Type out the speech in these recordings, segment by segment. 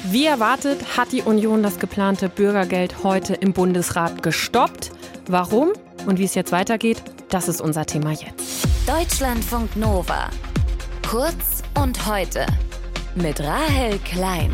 Wie erwartet hat die Union das geplante Bürgergeld heute im Bundesrat gestoppt. Warum und wie es jetzt weitergeht, das ist unser Thema jetzt. Deutschlandfunk Nova. Kurz und heute mit Rahel Klein.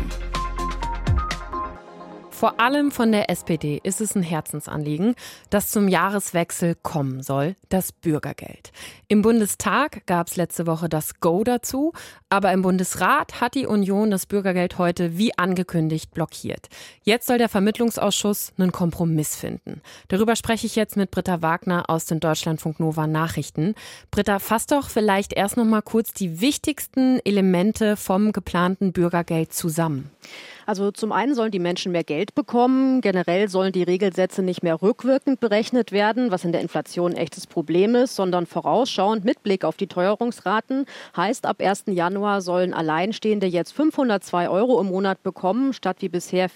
Vor allem von der SPD ist es ein Herzensanliegen, das zum Jahreswechsel kommen soll, das Bürgergeld. Im Bundestag gab es letzte Woche das Go dazu, aber im Bundesrat hat die Union das Bürgergeld heute wie angekündigt blockiert. Jetzt soll der Vermittlungsausschuss einen Kompromiss finden. Darüber spreche ich jetzt mit Britta Wagner aus den Deutschlandfunk Nova Nachrichten. Britta, fass doch vielleicht erst noch mal kurz die wichtigsten Elemente vom geplanten Bürgergeld zusammen. Also zum einen sollen die Menschen mehr Geld bekommen. Generell sollen die Regelsätze nicht mehr rückwirkend berechnet werden, was in der Inflation ein echtes Problem ist, sondern vorausschauend mit Blick auf die Teuerungsraten. Heißt, ab 1. Januar sollen Alleinstehende jetzt 502 € im Monat bekommen, statt wie bisher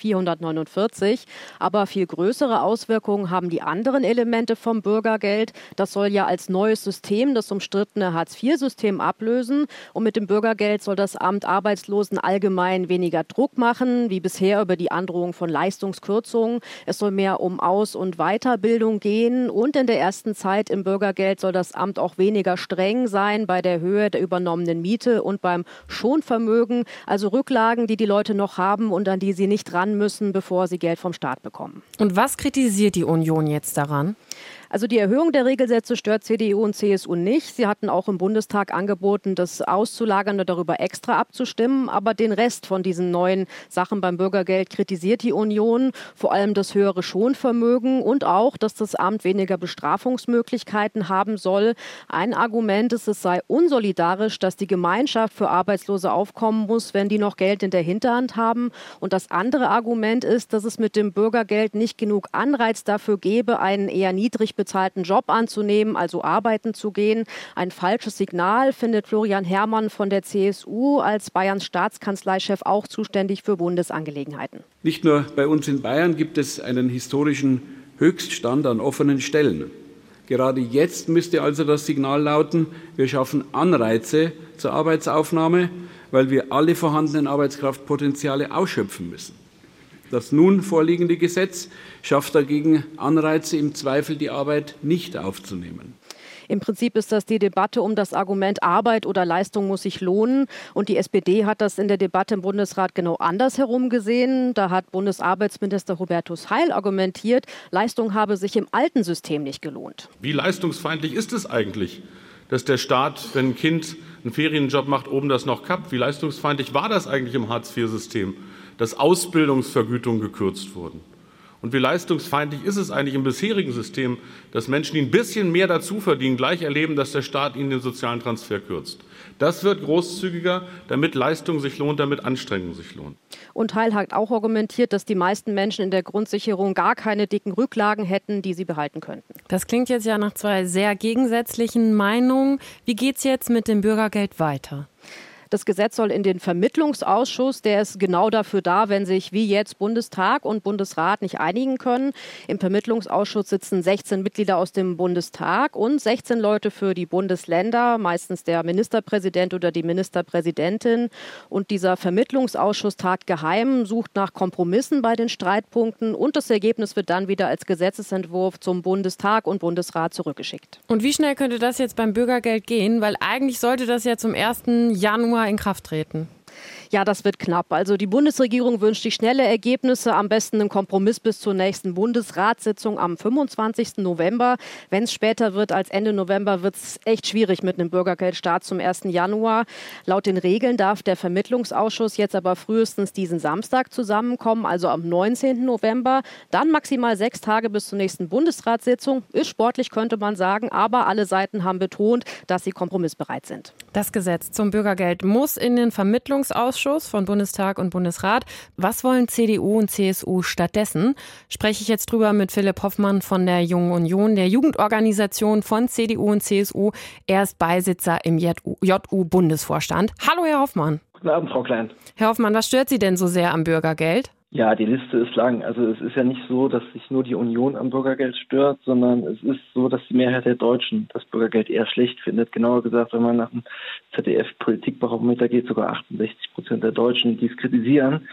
449. Aber viel größere Auswirkungen haben die anderen Elemente vom Bürgergeld. Das soll ja als neues System das umstrittene Hartz-IV-System ablösen. Und mit dem Bürgergeld soll das Amt Arbeitslosen allgemein weniger Druck machen, wie bisher über die Androhung von Leistungskürzungen. Es soll mehr um Aus- und Weiterbildung gehen. Und in der ersten Zeit im Bürgergeld soll das Amt auch weniger streng sein bei der Höhe der übernommenen Miete und beim Schonvermögen. Also Rücklagen, die die Leute noch haben und an die sie nicht ran müssen, bevor sie Geld vom Staat bekommen. Und was kritisiert die Union jetzt daran? Also die Erhöhung der Regelsätze stört CDU und CSU nicht. Sie hatten auch im Bundestag angeboten, das auszulagern und darüber extra abzustimmen. Aber den Rest von diesen neuen Sachen beim Bürgergeld kritisiert die Union. Vor allem das höhere Schonvermögen und auch, dass das Amt weniger Bestrafungsmöglichkeiten haben soll. Ein Argument ist, es sei unsolidarisch, dass die Gemeinschaft für Arbeitslose aufkommen muss, wenn die noch Geld in der Hinterhand haben. Und das andere Argument ist, dass es mit dem Bürgergeld nicht genug Anreiz dafür gebe, einen eher niedrig bezahlten Job anzunehmen, also arbeiten zu gehen. Ein falsches Signal, findet Florian Herrmann von der CSU, als Bayerns Staatskanzleichef auch zuständig für Bundesangelegenheiten. Nicht nur bei uns in Bayern gibt es einen historischen Höchststand an offenen Stellen. Gerade jetzt müsste also das Signal lauten, wir schaffen Anreize zur Arbeitsaufnahme, weil wir alle vorhandenen Arbeitskraftpotenziale ausschöpfen müssen. Das nun vorliegende Gesetz schafft dagegen Anreize, im Zweifel die Arbeit nicht aufzunehmen. Im Prinzip ist das die Debatte um das Argument, Arbeit oder Leistung muss sich lohnen. Und die SPD hat das in der Debatte im Bundesrat genau andersherum gesehen. Da hat Bundesarbeitsminister Hubertus Heil argumentiert, Leistung habe sich im alten System nicht gelohnt. Wie leistungsfeindlich ist es eigentlich, dass der Staat, wenn ein Kind einen Ferienjob macht, oben das noch kappt? Wie leistungsfeindlich war das eigentlich im Hartz-IV-System, dass Ausbildungsvergütungen gekürzt wurden? Und wie leistungsfeindlich ist es eigentlich im bisherigen System, dass Menschen, die ein bisschen mehr dazu verdienen, gleich erleben, dass der Staat ihnen den sozialen Transfer kürzt? Das wird großzügiger, damit Leistung sich lohnt, damit Anstrengung sich lohnt. Und Heil hat auch argumentiert, dass die meisten Menschen in der Grundsicherung gar keine dicken Rücklagen hätten, die sie behalten könnten. Das klingt jetzt ja nach zwei sehr gegensätzlichen Meinungen. Wie geht's jetzt mit dem Bürgergeld weiter? Das Gesetz soll in den Vermittlungsausschuss, der ist genau dafür da, wenn sich wie jetzt Bundestag und Bundesrat nicht einigen können. Im Vermittlungsausschuss sitzen 16 Mitglieder aus dem Bundestag und 16 Leute für die Bundesländer, meistens der Ministerpräsident oder die Ministerpräsidentin. Und dieser Vermittlungsausschuss tagt geheim, sucht nach Kompromissen bei den Streitpunkten und das Ergebnis wird dann wieder als Gesetzesentwurf zum Bundestag und Bundesrat zurückgeschickt. Und wie schnell könnte das jetzt beim Bürgergeld gehen? Weil eigentlich sollte das ja zum 1. Januar in Kraft treten. Ja, das wird knapp. Also die Bundesregierung wünscht sich schnelle Ergebnisse, am besten einen Kompromiss bis zur nächsten Bundesratssitzung am 25. November. Wenn es später wird als Ende November, wird es echt schwierig mit einem Bürgergeldstart zum 1. Januar. Laut den Regeln darf der Vermittlungsausschuss jetzt aber frühestens diesen Samstag zusammenkommen, also am 19. November. Dann maximal 6 Tage bis zur nächsten Bundesratssitzung. Ist sportlich, könnte man sagen, aber alle Seiten haben betont, dass sie kompromissbereit sind. Das Gesetz zum Bürgergeld muss in den Vermittlungsausschuss von Bundestag und Bundesrat. Was wollen CDU und CSU stattdessen? Spreche ich jetzt drüber mit Philipp Hoffmann von der Jungen Union, der Jugendorganisation von CDU und CSU. Er ist Beisitzer im JU-Bundesvorstand. Hallo, Herr Hoffmann. Guten Abend, Frau Klein. Herr Hoffmann, was stört Sie denn so sehr am Bürgergeld? Ja, die Liste ist lang. Also es ist ja nicht so, dass sich nur die Union am Bürgergeld stört, sondern es ist so, dass die Mehrheit der Deutschen das Bürgergeld eher schlecht findet. Genauer gesagt, wenn man nach dem ZDF-Politikbarometer geht, sogar 68% der Deutschen, die es kritisieren.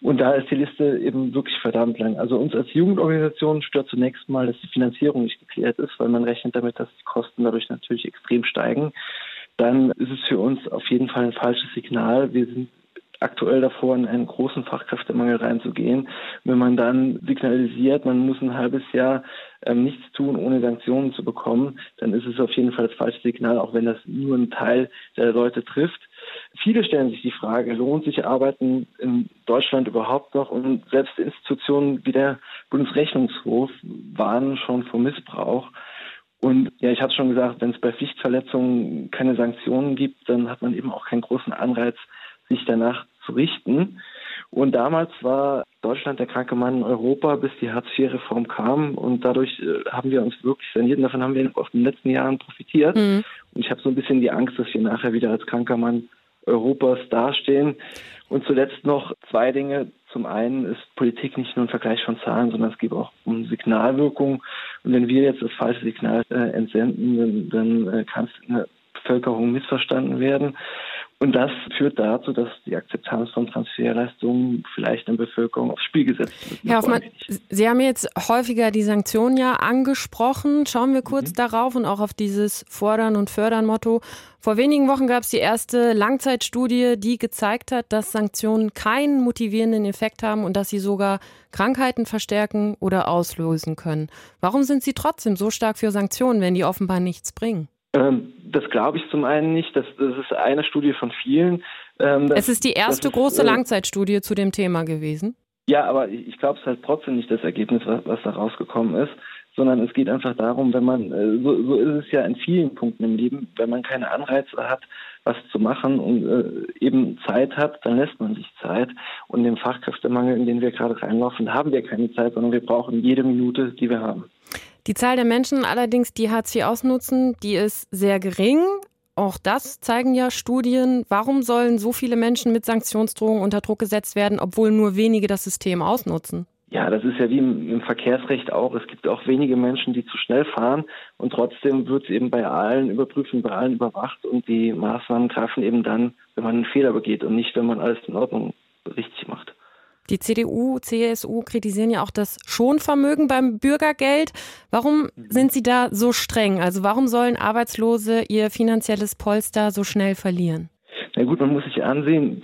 Und da ist die Liste eben wirklich verdammt lang. Also uns als Jugendorganisation stört zunächst mal, dass die Finanzierung nicht geklärt ist, weil man rechnet damit, dass die Kosten dadurch natürlich extrem steigen. Dann ist es für uns auf jeden Fall ein falsches Signal. Wir sind aktuell davor, in einen großen Fachkräftemangel reinzugehen. Wenn man dann signalisiert, man muss ein halbes Jahr nichts tun, ohne Sanktionen zu bekommen, dann ist es auf jeden Fall das falsche Signal, auch wenn das nur einen Teil der Leute trifft. Viele stellen sich die Frage, lohnt sich Arbeiten in Deutschland überhaupt noch? Und selbst Institutionen wie der Bundesrechnungshof warnen schon vor Missbrauch. Und ja, ich hatte schon gesagt, wenn es bei Pflichtverletzungen keine Sanktionen gibt, dann hat man eben auch keinen großen Anreiz, sich danach zu richten. Und damals war Deutschland der kranke Mann in Europa, bis die Hartz-IV-Reform kam. Und dadurch haben wir uns wirklich saniert. Und davon haben wir auf den letzten Jahren profitiert. Und ich habe so ein bisschen die Angst, dass wir nachher wieder als kranker Mann Europas dastehen. Und zuletzt noch 2 Dinge. Zum einen ist Politik nicht nur ein Vergleich von Zahlen, sondern es geht auch um Signalwirkung. Und wenn wir jetzt das falsche Signal entsenden, dann kann es in der Bevölkerung missverstanden werden. Und das führt dazu, dass die Akzeptanz von Transferleistungen vielleicht in der Bevölkerung aufs Spiel gesetzt wird. Herr Hoffmann, Sie haben jetzt häufiger die Sanktionen ja angesprochen. Schauen wir kurz darauf und auch auf dieses Fordern und Fördern Motto. Vor wenigen Wochen gab es die erste Langzeitstudie, die gezeigt hat, dass Sanktionen keinen motivierenden Effekt haben und dass sie sogar Krankheiten verstärken oder auslösen können. Warum sind Sie trotzdem so stark für Sanktionen, wenn die offenbar nichts bringen? Das glaube ich zum einen nicht. Das ist eine Studie von vielen. Es ist die erste große Langzeitstudie zu dem Thema gewesen. Ja, aber ich glaube es halt trotzdem nicht, das Ergebnis, was da rausgekommen ist, sondern es geht einfach darum, wenn man, so ist es ja in vielen Punkten im Leben, wenn man keine Anreize hat, was zu machen und eben Zeit hat, dann lässt man sich Zeit. Und im Fachkräftemangel, in den wir gerade reinlaufen, haben wir keine Zeit, sondern wir brauchen jede Minute, die wir haben. Die Zahl der Menschen allerdings, die Hartz IV ausnutzen, die ist sehr gering. Auch das zeigen ja Studien. Warum sollen so viele Menschen mit Sanktionsdrohungen unter Druck gesetzt werden, obwohl nur wenige das System ausnutzen? Ja, das ist ja wie im Verkehrsrecht auch. Es gibt auch wenige Menschen, die zu schnell fahren und trotzdem wird es eben bei allen überprüft und bei allen überwacht und die Maßnahmen greifen eben dann, wenn man einen Fehler begeht und nicht, wenn man alles in Ordnung richtig macht. Die CDU, CSU kritisieren ja auch das Schonvermögen beim Bürgergeld. Warum sind Sie da so streng? Also warum sollen Arbeitslose ihr finanzielles Polster so schnell verlieren? Na gut, man muss sich ansehen,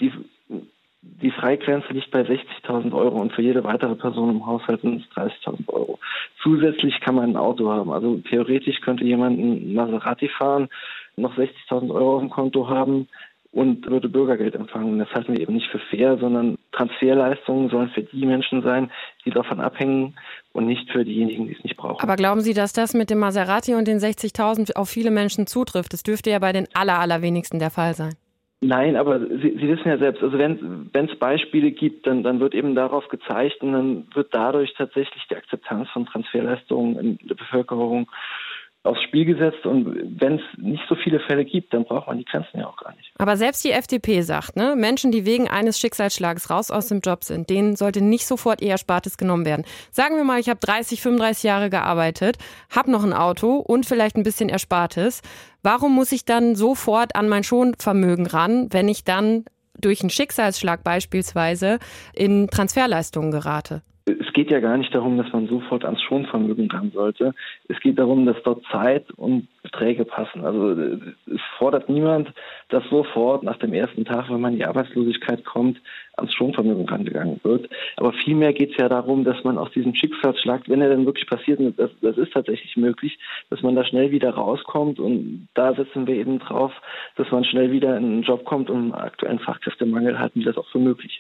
die Freigrenze liegt bei 60.000 Euro und für jede weitere Person im Haushalt sind es 30.000 Euro. Zusätzlich kann man ein Auto haben. Also theoretisch könnte jemand einen Maserati fahren, noch 60.000 Euro auf dem Konto haben und würde Bürgergeld empfangen. Das halten wir eben nicht für fair, sondern Transferleistungen sollen für die Menschen sein, die davon abhängen und nicht für diejenigen, die es nicht brauchen. Aber glauben Sie, dass das mit dem Maserati und den 60.000 auf viele Menschen zutrifft? Das dürfte ja bei den allerwenigsten der Fall sein. Nein, aber Sie wissen ja selbst, also wenn es Beispiele gibt, dann wird eben darauf gezeigt und dann wird dadurch tatsächlich die Akzeptanz von Transferleistungen in der Bevölkerung aufs Spiel gesetzt. Und wenn es nicht so viele Fälle gibt, dann braucht man die Grenzen ja auch gar nicht. Aber selbst die FDP sagt, ne, Menschen, die wegen eines Schicksalsschlags raus aus dem Job sind, denen sollte nicht sofort ihr Erspartes genommen werden. Sagen wir mal, ich habe 35 Jahre gearbeitet, habe noch ein Auto und vielleicht ein bisschen Erspartes. Warum muss ich dann sofort an mein Schonvermögen ran, wenn ich dann durch einen Schicksalsschlag beispielsweise in Transferleistungen gerate? Es geht ja gar nicht darum, dass man sofort ans Schonvermögen ran sollte. Es geht darum, dass dort Zeit und Beträge passen. Also es fordert niemand, dass sofort nach dem ersten Tag, wenn man in die Arbeitslosigkeit kommt, ans Schonvermögen rangegangen wird. Aber vielmehr geht es ja darum, dass man aus diesem Schicksalsschlag, wenn er dann wirklich passiert, und das ist tatsächlich möglich, dass man da schnell wieder rauskommt. Und da setzen wir eben drauf, dass man schnell wieder in einen Job kommt. Und im aktuellen Fachkräftemangel halten wir das auch für möglich.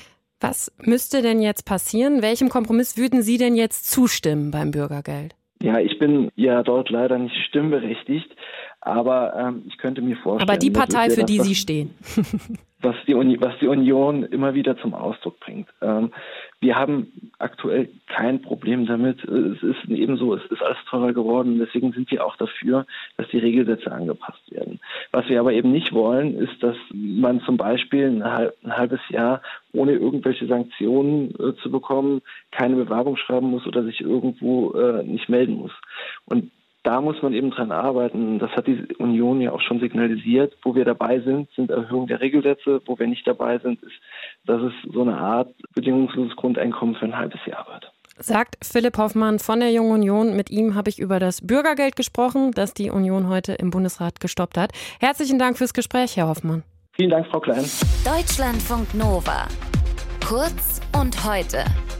Was müsste denn jetzt passieren? Welchem Kompromiss würden Sie denn jetzt zustimmen beim Bürgergeld? Ja, ich bin ja dort leider nicht stimmberechtigt, aber ich könnte mir vorstellen... Aber die Partei, für die Sie stehen. Was die Union immer wieder zum Ausdruck bringt. Wir haben aktuell kein Problem damit. Es ist eben so, es ist alles teurer geworden. Deswegen sind wir auch dafür, dass die Regelsätze angepasst werden. Was wir aber eben nicht wollen, ist, dass man zum Beispiel ein halbes Jahr ohne irgendwelche Sanktionen zu bekommen, keine Bewerbung schreiben muss oder sich irgendwo nicht melden muss. Und Da muss man eben dran arbeiten. Das hat die Union ja auch schon signalisiert. Wo wir dabei sind Erhöhung der Regelsätze. Wo wir nicht dabei sind, ist, dass es so eine Art bedingungsloses Grundeinkommen für ein halbes Jahr wird. Sagt Philipp Hoffmann von der Jungen Union. Mit ihm habe ich über das Bürgergeld gesprochen, das die Union heute im Bundesrat gestoppt hat. Herzlichen Dank fürs Gespräch, Herr Hoffmann. Vielen Dank, Frau Klein. Deutschlandfunk Nova. Kurz und heute.